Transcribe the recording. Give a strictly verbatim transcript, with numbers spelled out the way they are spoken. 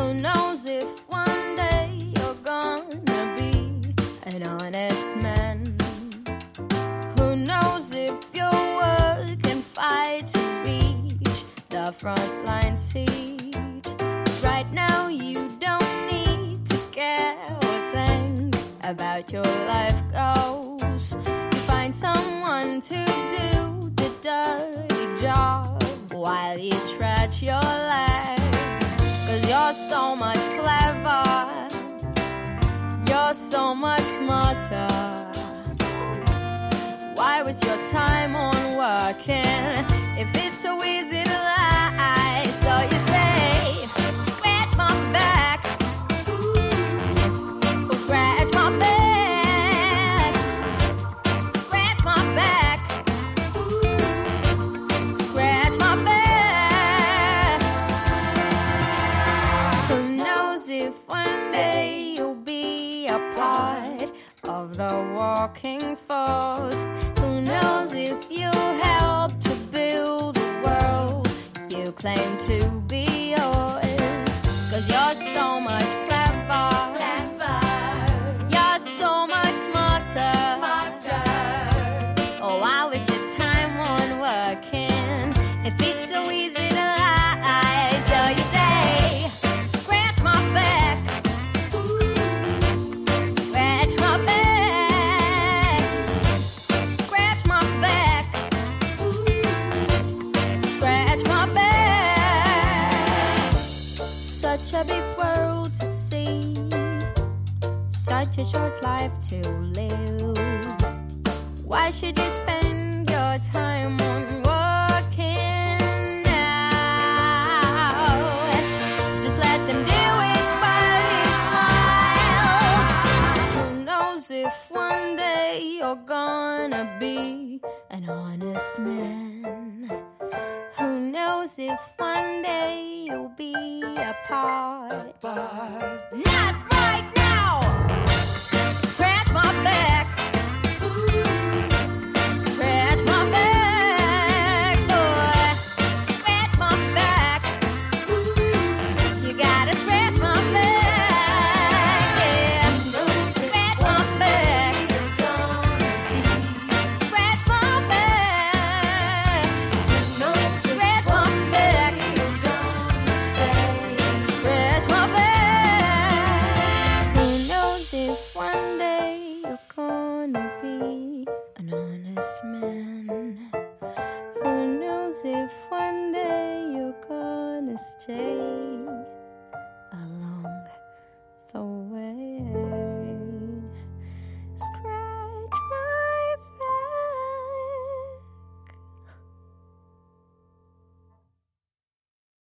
Who knows if one day you're gonna be an honest man? Who knows if your word can fight to reach the front line seat? Right now you don't need to care or think about your life goals. You find someone to do the dirty job while you stretch your legs. Cause you're so much clever, you're so much smarter. Why waste your time on working if it's so easy to lie? So you say, scratch my back, oh, scratch my back, scratch my back, scratch my back. Who knows if one day you'll be a part of the working force? Who knows if you'll help to build the world you claim to be yours? Cause you're so much clever, Clever, you're so much smarter. smarter. Oh, I waste your time on working if it's so easy to lie. So you say, scratch my back, scratch my back, scratch my back, scratch my back. Such a big world to see, such a short life to live. Why should you spend your time on working now? Just let them do it while you smile. Who knows if one day you're gonna be an honest man? Who knows if one day you'll be a part? But Not right now! Scratch my back, scratch my back, boy. Scratch my back. You gotta scratch my back, yeah. Scratch my back, scratch my back, scratch my back, scratch my back. Who knows if one day you're gonna be an honest man? Who knows if one day you're gonna stay